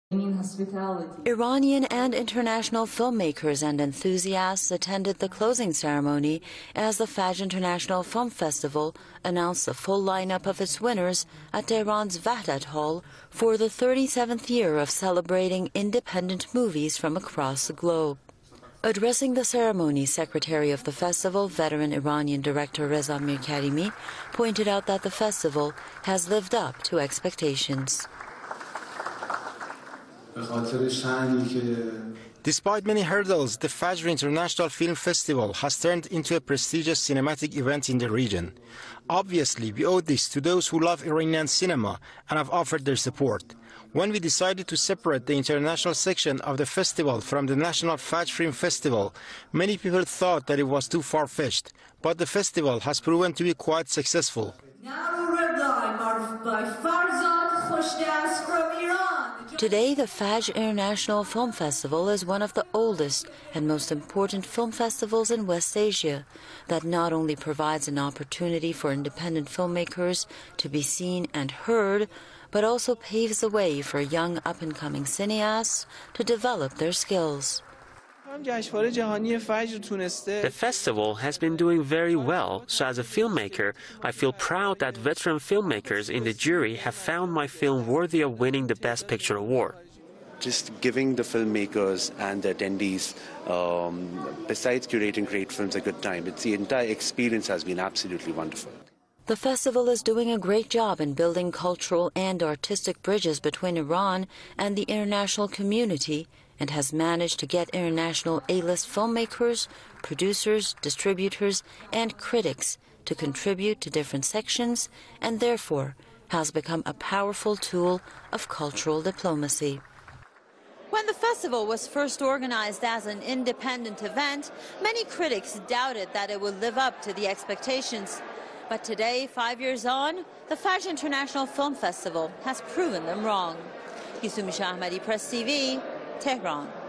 Iranian and international filmmakers and enthusiasts attended the closing ceremony as the Fajr International Film Festival announced the full lineup of its winners at Tehran's Wahdat Hall for the 37th year of celebrating independent movies from across the globe. Addressing the ceremony, Secretary of the festival, veteran Iranian director Reza Mirkarimi, pointed out that the festival has lived up to expectations. Despite many hurdles, the Fajr International Film Festival has turned into a prestigious cinematic event in the region. Obviously, we owe this to those who love Iranian cinema and have offered their support. When we decided to separate the international section of the festival from the National Fajr Film Festival, many people thought that it was too far-fetched, but the festival has proven to be quite successful. Today, the Fajr International Film Festival is one of the oldest and most important film festivals in West Asia that not only provides an opportunity for independent filmmakers to be seen and heard, but also paves the way for young up-and-coming cineasts to develop their skills. The festival has been doing very well, so as a filmmaker, I feel proud that veteran filmmakers in the jury have found my film worthy of winning the Best Picture award. Just giving the filmmakers and the attendees, besides curating great films, a good time. The entire experience has been absolutely wonderful. The festival is doing a great job in building cultural and artistic bridges between Iran and the international community, and has managed to get international A-list filmmakers, producers, distributors, and critics to contribute to different sections, and therefore has become a powerful tool of cultural diplomacy. When the festival was first organized as an independent event, many critics doubted that it would live up to the expectations. But today, 5 years on, the Fajr International Film Festival has proven them wrong. Yusumi Shah Ahmadi, Press TV, Tehran.